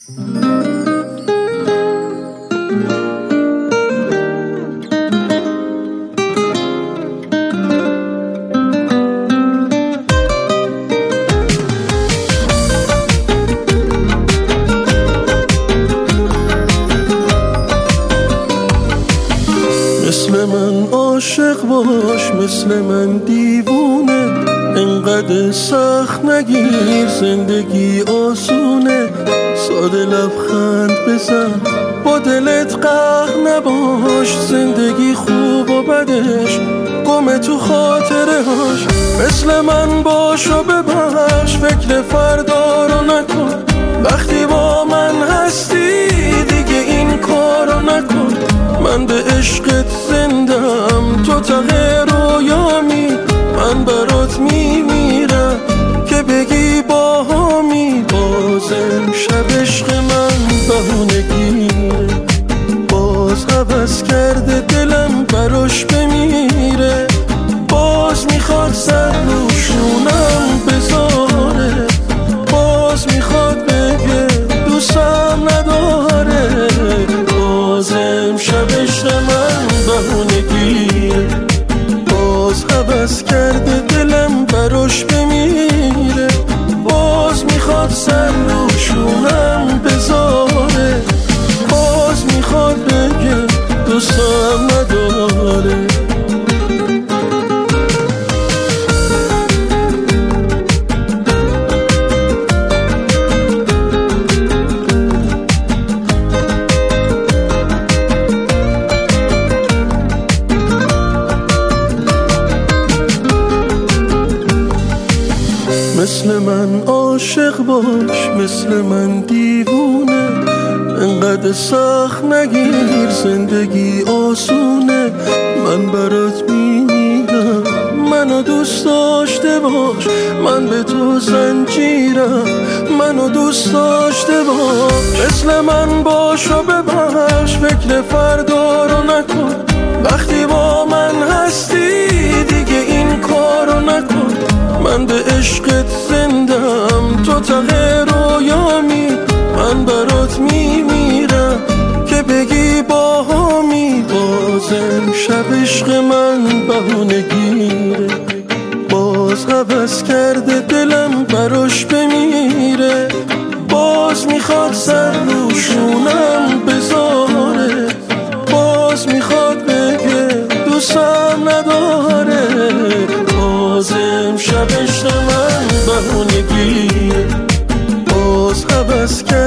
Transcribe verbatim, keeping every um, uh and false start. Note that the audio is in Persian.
مثل من عاشق باش، مثل من دیوونه، انقدر سخت نگیر زندگی آسونه. ساده لبخند بزن، با دلت قهر نباش، زندگی خوب و بدش گم تو خاطره هاش. مثل من باش و ببخش، فکر فردا رو نکن، وقتی با من هستی دیگه این کارو نکن. من به عشقت زندم، تو ته رویامی، من برات میمیرم که بگی باهامی. باز امشب عشق من بهونگیره، باز هوس کرده دلم براش بمیره. باز میخواد سر روشونم بذاره، باز میخواد بگه دوستم نداره. باز امشب عشق من بهونگیره، باز هوس کرده دلم براش بمیره. باز میخواد سر روشونم بذاره، باز میخواد بگه دوستم نداره. مثل من عاشق باش، مثل من دیوونه، انقدر سخت نگیر زندگی آسونه. من برات میمیرم، منو دوست داشته باش، من به تو زنجیرم، منو دوست داشته باش. مثل من باش و ببخش، فکر فردا رو نکن، وقتی با من هستی دیگه این کارو نکن. من به عشقت زندم، تو ته رویامی، من برات میمیرم که بگی باهامی. باز امشب عشق من بهونگیره، باز هوس کرده دلم براش بمیره. باز میخواد سر روشونم بذاره، باز میخواد بگه دوستم نداره. باز امشب عشق من بهونگیره، باز هوس کرده